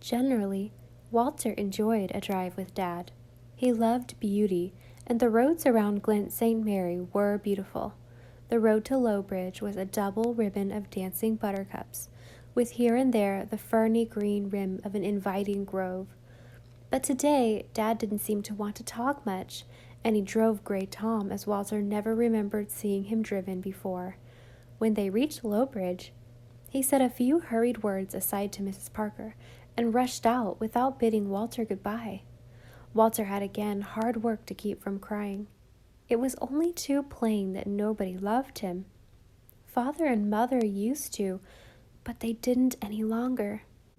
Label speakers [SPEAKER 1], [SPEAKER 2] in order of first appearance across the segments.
[SPEAKER 1] Generally, Walter enjoyed a drive with Dad. He loved beauty, and the roads around Glent St. Mary were beautiful. The road to Lowbridge was a double ribbon of dancing buttercups, with here and there the ferny green rim of an inviting grove. But today, Dad didn't seem to want to talk much, and he drove Gray Tom as Walter never remembered seeing him driven before. When they reached Lowbridge, he said a few hurried words aside to Mrs. Parker and rushed out without bidding Walter goodbye. Walter had again hard work to keep from crying. It was only too plain that nobody loved him. Father and Mother used to, but they didn't any longer.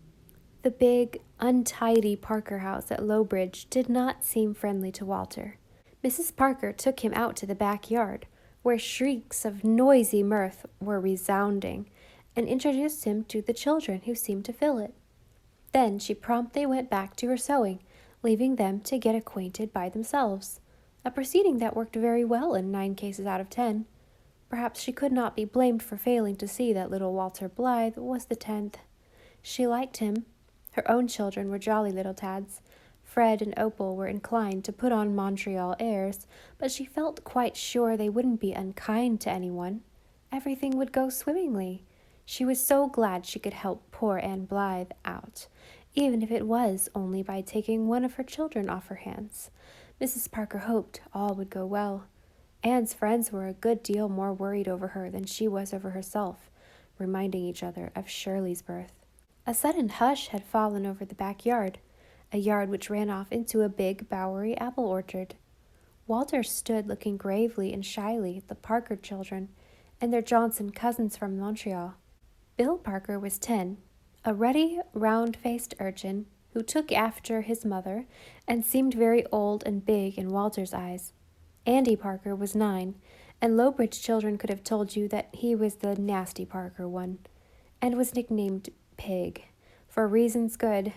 [SPEAKER 1] The big, untidy Parker house at Lowbridge did not seem friendly to Walter. Mrs. Parker took him out to the backyard, where shrieks of noisy mirth were resounding, and introduced him to the children who seemed to fill it. Then she promptly went back to her sewing, leaving them to get acquainted by themselves, a proceeding that worked very well in 9 cases out of 10. Perhaps she could not be blamed for failing to see that little Walter Blythe was the 10th. She liked him. Her own children were jolly little tads. Fred and Opal were inclined to put on Montreal airs, but she felt quite sure they wouldn't be unkind to anyone. Everything would go swimmingly. She was so glad she could help poor Anne Blythe out, even if it was only by taking one of her children off her hands. Mrs. Parker hoped all would go well. Anne's friends were a good deal more worried over her than she was over herself, reminding each other of Shirley's birth. A sudden hush had fallen over the backyard, a yard which ran off into a big, bowery apple orchard. Walter stood looking gravely and shyly at the Parker children and their Johnson cousins from Montreal. Bill Parker was 10, a ruddy, round-faced urchin who took after his mother and seemed very old and big in Walter's eyes. Andy Parker was 9, and Lowbridge children could have told you that he was the nasty Parker one, and was nicknamed Pig, for reasons good.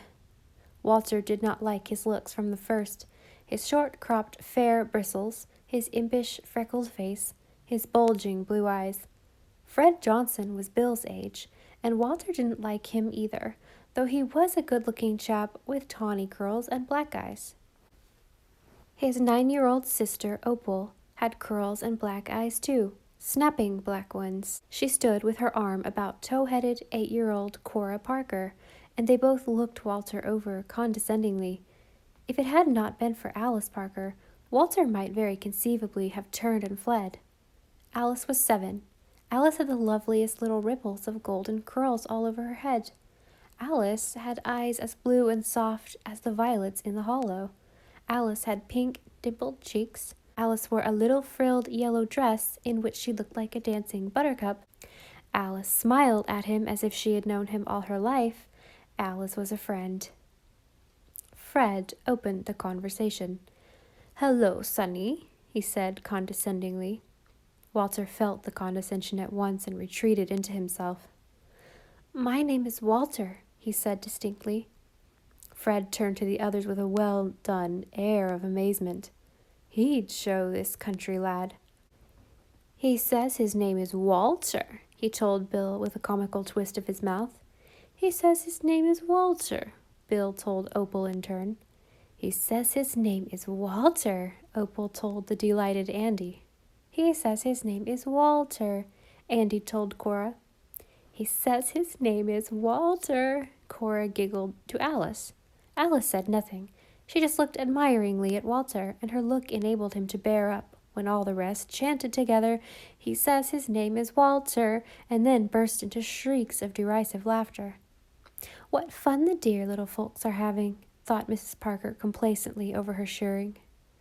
[SPEAKER 1] Walter did not like his looks from the first. His short-cropped fair bristles, his impish freckled face, his bulging blue eyes. Fred Johnson was Bill's age, and Walter didn't like him either, though he was a good-looking chap with tawny curls and black eyes. His 9-year-old sister, Opal, had curls and black eyes too, snapping black ones. She stood with her arm about tow-headed 8-year-old Cora Parker, and they both looked Walter over condescendingly. If it had not been for Alice Parker, Walter might very conceivably have turned and fled. Alice was 7. Alice had the loveliest little ripples of golden curls all over her head. Alice had eyes as blue and soft as the violets in the hollow. Alice had pink, dimpled cheeks. Alice wore a little frilled yellow dress in which she looked like a dancing buttercup. Alice smiled at him as if she had known him all her life. Alice was a friend. Fred opened the conversation. "Hello, Sonny," he said condescendingly. Walter felt the condescension at once and retreated into himself. "My name is Walter," he said distinctly. Fred turned to the others with a well-done air of amazement. He'd show this country lad. "He says his name is Walter," he told Bill with a comical twist of his mouth. "He says his name is Walter," Bill told Opal in turn. "He says his name is Walter," Opal told the delighted Andy. "He says his name is Walter," Andy told Cora. "He says his name is Walter," Cora giggled to Alice. Alice said nothing. She just looked admiringly at Walter, and her look enabled him to bear up when all the rest chanted together, "He says his name is Walter," and then burst into shrieks of derisive laughter. "What fun the dear little folks are having," thought Mrs. Parker complacently over her shirring.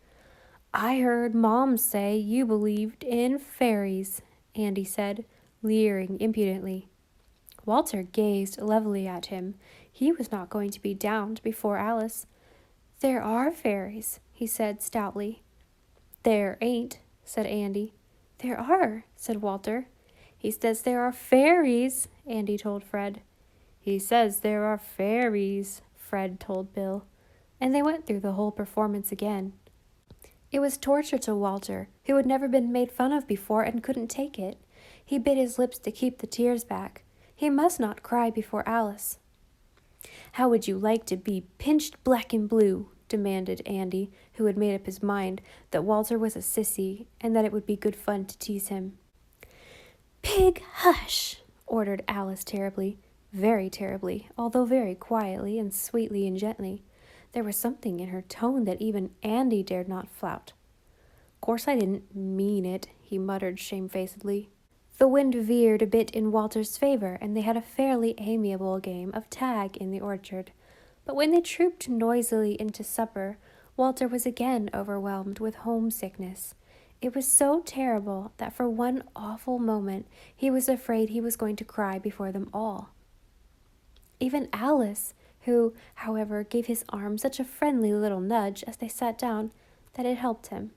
[SPEAKER 1] "I heard Mom say you believed in fairies," Andy said, leering impudently. Walter gazed levelly at him. He was not going to be downed before Alice. "There are fairies," he said stoutly. "There ain't," said Andy. "There are," said Walter. "He says there are fairies," Andy told Fred. "He says there are fairies," Fred told Bill. And they went through the whole performance again. It was torture to Walter, who had never been made fun of before and couldn't take it. He bit his lips to keep the tears back. He must not cry before Alice. "How would you like to be pinched black and blue?" demanded Andy, who had made up his mind that Walter was a sissy and that it would be good fun to tease him. "Pig, hush!" ordered Alice terribly, very terribly, although very quietly and sweetly and gently. There was something in her tone that even Andy dared not flout. "Course I didn't mean it," he muttered shamefacedly. The wind veered a bit in Walter's favor, and they had a fairly amiable game of tag in the orchard. But when they trooped noisily into supper, Walter was again overwhelmed with homesickness. It was so terrible that for one awful moment he was afraid he was going to cry before them all. Even Alice, who, however, gave his arm such a friendly little nudge as they sat down that it helped him.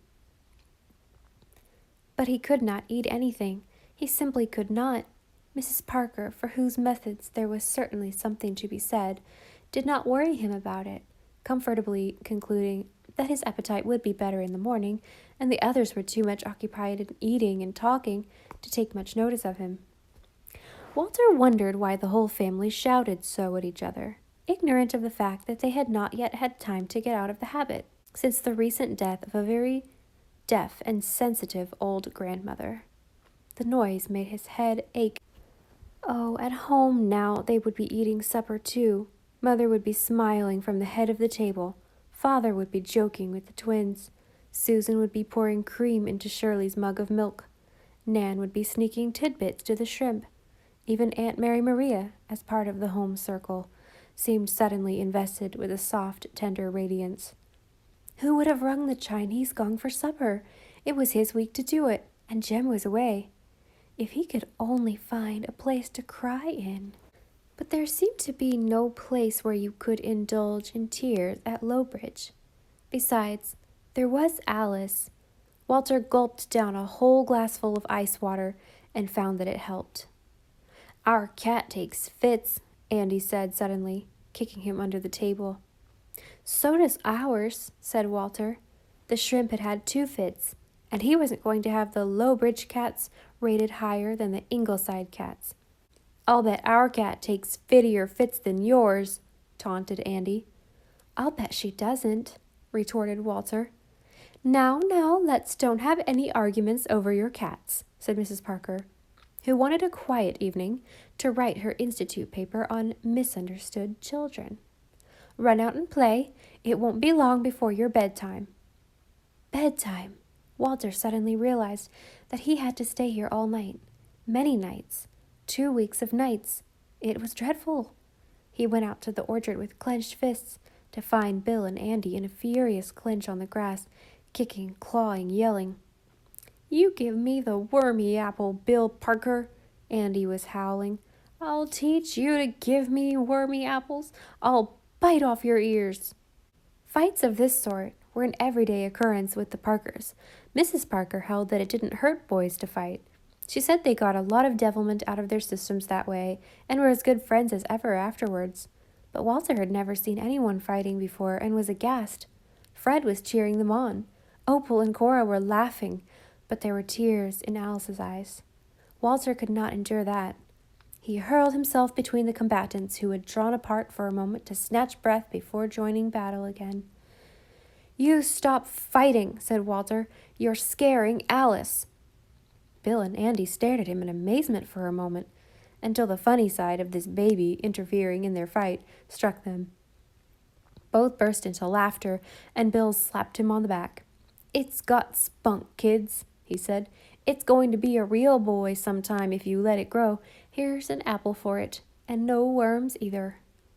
[SPEAKER 1] But he could not eat anything. He simply could not. Mrs. Parker, for whose methods there was certainly something to be said, did not worry him about it, comfortably concluding that his appetite would be better in the morning, and the others were too much occupied in eating and talking to take much notice of him. Walter wondered why the whole family shouted so at each other, ignorant of the fact that they had not yet had time to get out of the habit, since the recent death of a very deaf and sensitive old grandmother. The noise made his head ache. Oh, at home now they would be eating supper too. Mother would be smiling from the head of the table. Father would be joking with the twins. Susan would be pouring cream into Shirley's mug of milk. Nan would be sneaking tidbits to the shrimp. Even Aunt Mary Maria, as part of the home circle, seemed suddenly invested with a soft, tender radiance. Who would have rung the Chinese gong for supper? It was his week to do it, and Jem was away. If he could only find a place to cry in. But there seemed to be no place where you could indulge in tears at Lowbridge. Besides, there was Alice. Walter gulped down a whole glassful of ice water and found that it helped. "Our cat takes fits," Andy said suddenly, kicking him under the table. "So does ours," said Walter. The shrimp had had 2 fits, and he wasn't going to have the Lowbridge cats rated higher than the Ingleside cats. "I'll bet our cat takes fittier fits than yours," taunted Andy. "I'll bet she doesn't," retorted Walter. Now, let's don't have any arguments over your cats," said Mrs. Parker, who wanted a quiet evening to write her institute paper on misunderstood children. "Run out and play. It won't be long before your bedtime." Bedtime! Walter suddenly realized that he had to stay here all night. Many nights. 2 weeks of nights. It was dreadful. He went out to the orchard with clenched fists to find Bill and Andy in a furious clinch on the grass, kicking, clawing, yelling. "You give me the wormy apple, Bill Parker," Andy was howling. "I'll teach you to give me wormy apples. I'll bite off your ears." Fights of this sort were an everyday occurrence with the Parkers. Mrs. Parker held that it didn't hurt boys to fight. She said they got a lot of devilment out of their systems that way, and were as good friends as ever afterwards. But Walter had never seen anyone fighting before and was aghast. Fred was cheering them on. Opal and Cora were laughing, but there were tears in Alice's eyes. Walter could not endure that. He hurled himself between the combatants, who had drawn apart for a moment to snatch breath before joining battle again. "You stop fighting," said Walter. "You're scaring Alice." Bill and Andy stared at him in amazement for a moment, until the funny side of this baby interfering in their fight struck them. Both burst into laughter, and Bill slapped him on the back. "It's got spunk, kids," he said. "It's going to be a real boy sometime if you let it grow. Here's an apple for it, and no worms either."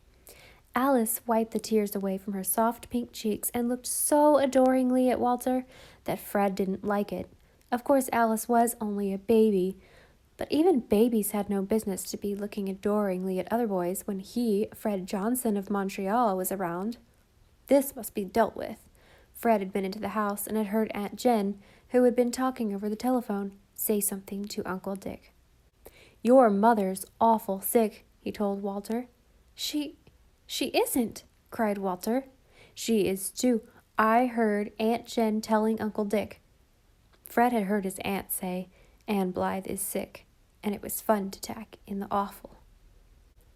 [SPEAKER 1] Alice wiped the tears away from her soft pink cheeks and looked so adoringly at Walter that Fred didn't like it. Of course, Alice was only a baby, but even babies had no business to be looking adoringly at other boys when he, Fred Johnson of Montreal, was around. This must be dealt with. Fred had been into the house and had heard Aunt Jen, who had been talking over the telephone, say something to Uncle Dick. "Your mother's awful sick," he told Walter. She isn't," cried Walter. "She is too. I heard Aunt Jen telling Uncle Dick." Fred had heard his aunt say, "Anne Blythe is sick," and it was fun to tack in the awful.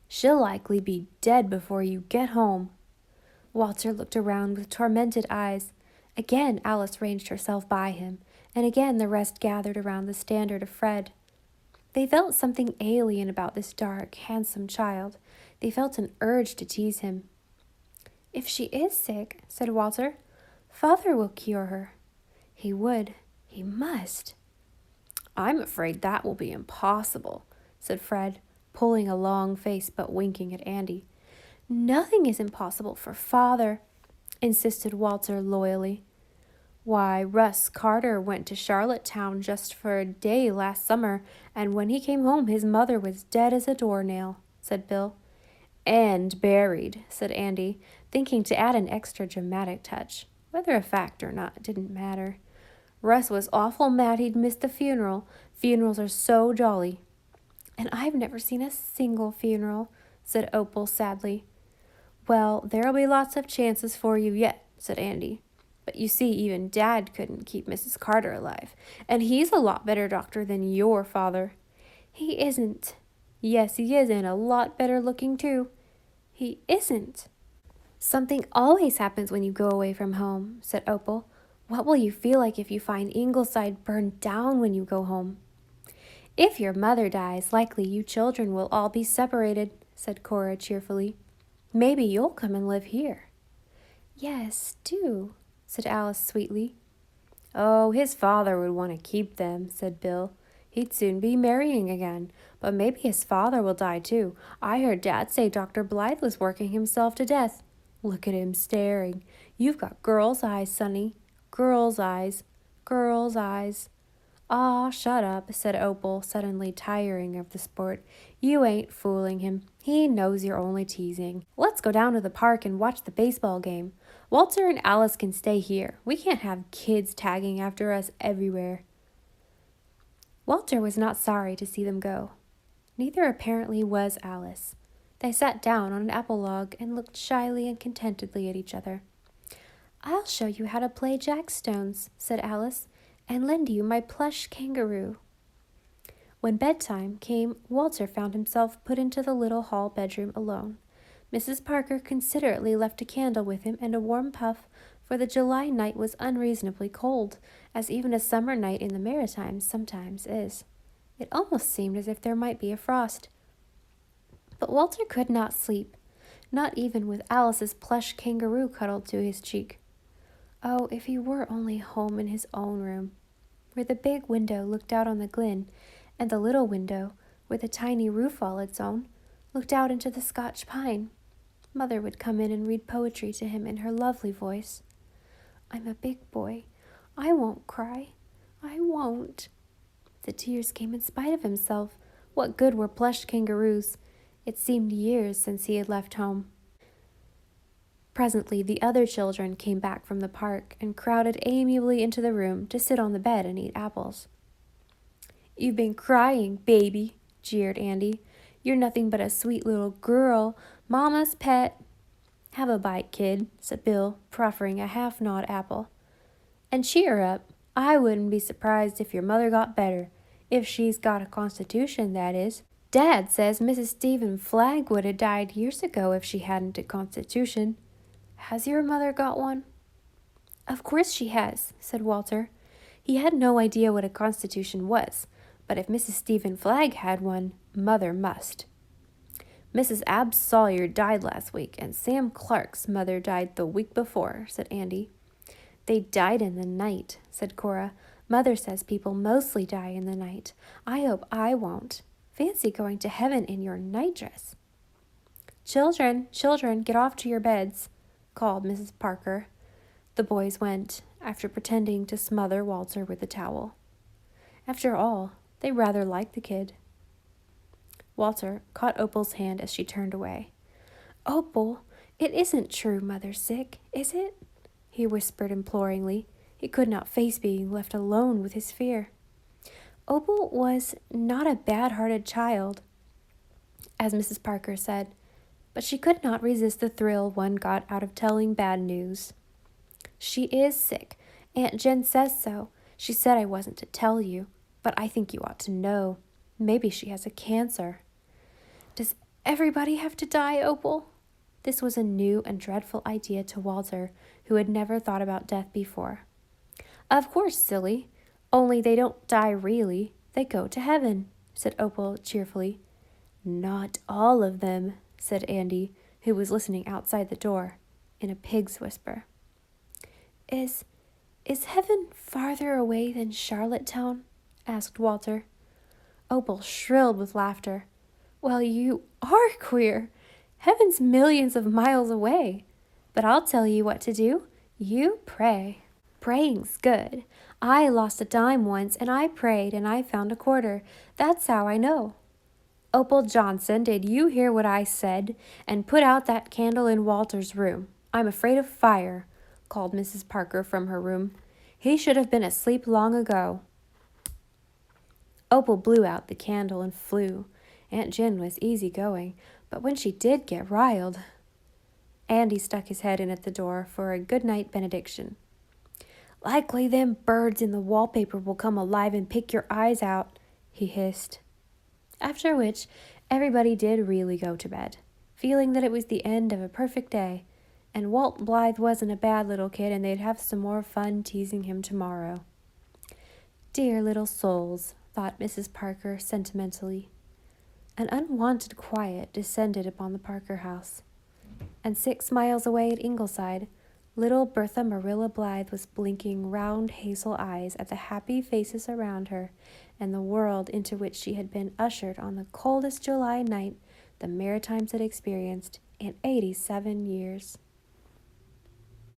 [SPEAKER 1] She'll likely be dead before you get home." Walter looked around with tormented eyes. Again Alice ranged herself by him, and again the rest gathered around the standard of Fred. They felt something alien about this dark, handsome child. They felt an urge to tease him. "If she is sick," said Walter, "Father will cure her." He would. He must. "I'm afraid that will be impossible," said Fred, pulling a long face but winking at Andy. "Nothing is impossible for Father," insisted Walter loyally. "Why, Russ Carter went to Charlottetown just for a day last summer, and when he came home his mother was dead as a doornail," said Bill. "And buried," said Andy, thinking to add an extra dramatic touch. Whether a fact or not didn't matter. "Russ was awful mad he'd missed the funeral. Funerals are so jolly." "And I've never seen a single funeral," said Opal sadly. "Well, there'll be lots of chances for you yet," said Andy. "But you see, even Dad couldn't keep Mrs. Carter alive, and he's a lot better doctor than your father." "He isn't." "Yes, he is, and a lot better looking too." "He isn't." "Something always happens when you go away from home," said Opal. "What will you feel like if you find Ingleside burned down when you go home?" "If your mother dies, likely you children will all be separated," said Cora cheerfully. "Maybe you'll come and live here." "Yes, do," said Alice sweetly. "Oh, his father would want to keep them," said Bill. "He'd soon be marrying again. But maybe his father will die too. I heard Dad say Dr. Blythe was working himself to death. Look at him staring. You've got girl's eyes, Sonny. Girl's eyes. Girl's eyes." "Aw, shut up," said Opal, suddenly tiring of the sport. "You ain't fooling him. He knows you're only teasing. Let's go down to the park and watch the baseball game. Walter and Alice can stay here. We can't have kids tagging after us everywhere." Walter was not sorry to see them go. Neither apparently was Alice. They sat down on an apple log and looked shyly and contentedly at each other. "I'll show you how to play jackstones," said Alice, "and lend you my plush kangaroo." When bedtime came, Walter found himself put into the little hall bedroom alone. Mrs. Parker considerately left a candle with him and a warm puff, for the July night was unreasonably cold, as even a summer night in the Maritimes sometimes is. It almost seemed as if there might be a frost. But Walter could not sleep, not even with Alice's plush kangaroo cuddled to his cheek. Oh, if he were only home in his own room, where the big window looked out on the glen, and the little window, with a tiny roof all its own, looked out into the Scotch pine. Mother would come in and read poetry to him in her lovely voice. "I'm a big boy. I won't cry. I won't." The tears came in spite of himself. What good were plush kangaroos? It seemed years since he had left home. Presently the other children came back from the park and crowded amiably into the room to sit on the bed and eat apples. "You've been crying, baby," jeered Andy. "You're nothing but a sweet little girl, Mama's pet." "Have a bite, kid," said Bill, proffering a half-gnawed apple. "And cheer up. I wouldn't be surprised if your mother got better. If she's got a constitution, that is. Dad says Mrs. Stephen Flagg would have died years ago if she hadn't a constitution. Has your mother got one?" "Of course she has," said Walter. He had no idea what a constitution was, but if Mrs. Stephen Flagg had one, Mother must. "Mrs. Ab Sawyer died last week, and Sam Clark's mother died the week before," said Andy. "They died in the night," said Cora. "Mother says people mostly die in the night. I hope I won't. Fancy going to heaven in your nightdress." Children, get off to your beds," called Mrs. Parker. The boys went, after pretending to smother Walter with a towel. After all, they rather liked the kid. Walter caught Opal's hand as she turned away. "Opal, it isn't true Mother's sick, is it?" he whispered imploringly. He could not face being left alone with his fear. Opal was not a bad-hearted child, as Mrs. Parker said, but she could not resist the thrill one got out of telling bad news. "She is sick. Aunt Jen says so. She said I wasn't to tell you, but I think you ought to know. Maybe she has a cancer." "Does everybody have to die, Opal?" This was a new and dreadful idea to Walter, who had never thought about death before. "Of course, silly. Only they don't die really. They go to heaven," said Opal cheerfully. "Not all of them," said Andy, who was listening outside the door, in a pig's whisper. Is heaven farther away than Charlottetown?" asked Walter. Opal shrilled with laughter. "Well, you are queer. Heaven's millions of miles away. But I'll tell you what to do. You pray. Praying's good. I lost a dime once, and I prayed, and I found a quarter. That's how I know." "Opal Johnson, did you hear what I said? And put out that candle in Walter's room. I'm afraid of fire," called Mrs. Parker from her room. "He should have been asleep long ago." Opal blew out the candle and flew. Aunt Jin was easy going, but when she did get riled... Andy stuck his head in at the door for a good-night benediction. "Likely them birds in the wallpaper will come alive and pick your eyes out," he hissed. After which, everybody did really go to bed, feeling that it was the end of a perfect day, and Walt Blythe wasn't a bad little kid, and they'd have some more fun teasing him tomorrow. "Dear little souls," thought Mrs. Parker sentimentally. An unwonted quiet descended upon the Parker house, and 6 miles away at Ingleside, little Bertha Marilla Blythe was blinking round hazel eyes at the happy faces around her and the world into which she had been ushered on the coldest July night the Maritimes had experienced in 87 years.